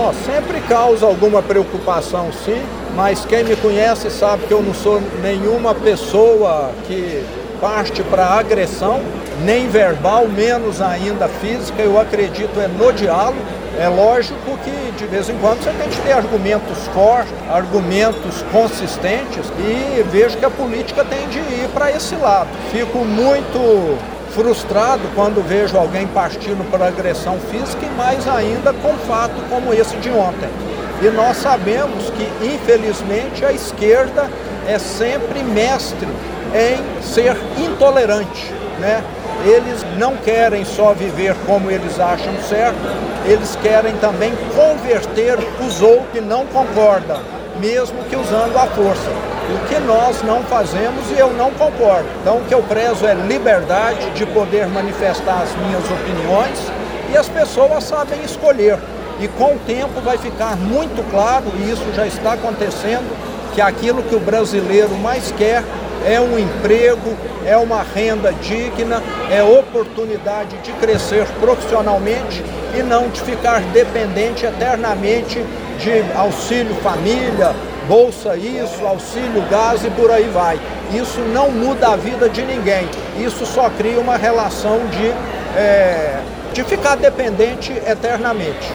Não, sempre causa alguma preocupação, sim, mas quem me conhece sabe que eu não sou nenhuma pessoa que parte para agressão, nem verbal, menos ainda física. Eu acredito no diálogo. É lógico que de vez em quando você tem que ter argumentos fortes, argumentos consistentes, e vejo que a política tem de ir para esse lado. Fico muito frustrado quando vejo alguém partindo para agressão física, e mais ainda com fato como esse de ontem. E nós sabemos que, infelizmente, a esquerda é sempre mestre em ser intolerante, né? Eles não querem só viver como eles acham certo, eles querem também converter os outros que não concordam, mesmo que usando a força. O que nós não fazemos, e eu não concordo. Então o que eu prezo é liberdade de poder manifestar as minhas opiniões, e as pessoas sabem escolher. E com o tempo vai ficar muito claro, e isso já está acontecendo, que aquilo que o brasileiro mais quer é um emprego, é uma renda digna, é oportunidade de crescer profissionalmente e não de ficar dependente eternamente de auxílio família, bolsa isso, auxílio gás e por aí vai. Isso não muda a vida de ninguém, isso só cria uma relação de ficar dependente eternamente.